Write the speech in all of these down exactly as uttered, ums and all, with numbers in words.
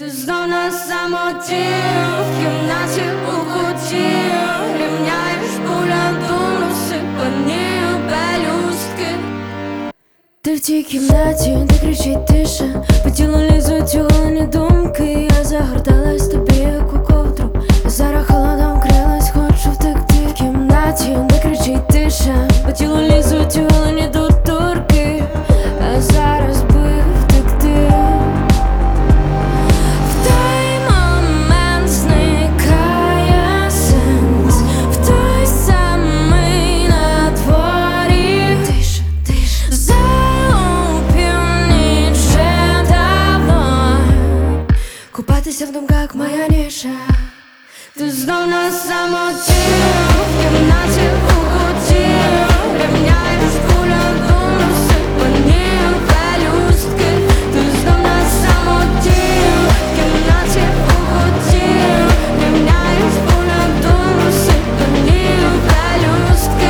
Ти знов на самоті, в кімнаті у куті, рівняєш поля дум, розсипані пелюстки. Ти в тій кімнаті, де кричить тиша, по тілу лізуть улені думки. Я загорталась тобі, як у ковдру, я зараз холодом крилась, хочу втекти. В кімнаті, де кричить тиша, по тілу лізуть улені доторки, а зараз би втекти. В той момент зникає сенс, в той самий на дворі. Тиша, тиша, залупів ще давно. Купатися в думках моя ніша. Ти знов на самоті, в кімнаті у куті, рівняєш поля дум, розсипані пелюстки. Ти знов на самоті, в кімнаті у куті, рівняєш поля дум, розсипані пелюстки.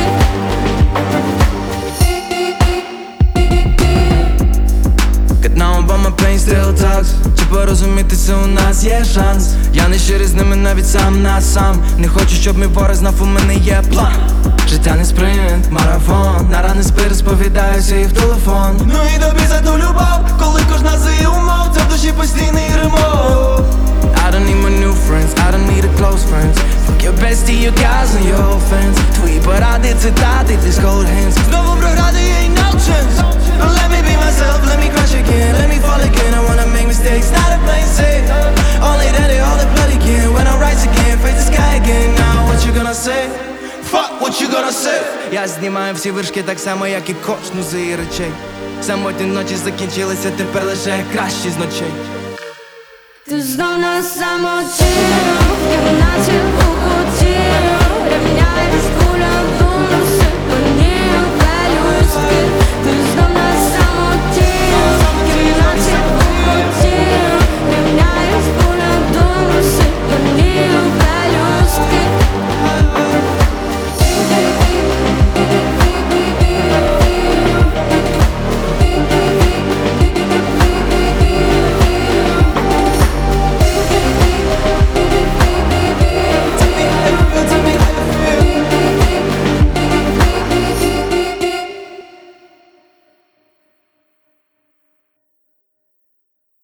Got now but my pain still talks. Чи порозумітися у нас є шанс? Я не щирий з ними навіть сам на сам. Не хочу, щоб мій ворог знав, у мене є план. Життя не спринт, марафон. На рани спи, розповідаюся і в телефон. Ну і тобі за ту любов, коли кожна з її умов, це в душі постійний ремонт. I don't need my new friends, I don't need a close friends. Fuck your bestie, your guys and your old friends. Твої поради, цитати, ти з cold hands. Знову програти, ain't no chance. Let me be myself, let me crash again, let me fall again. I wanna make mistakes, not a plain safe. Only that they all the blood again. When I rise again, face the sky again. Now what you gonna say? Fuck what you gonna say? Я знімаю всі вершки так само, як і кожну з її речей. Самотні ночі закінчилися, тепер лише кращі з ночей. Ти знов на самоті, в кімнаті у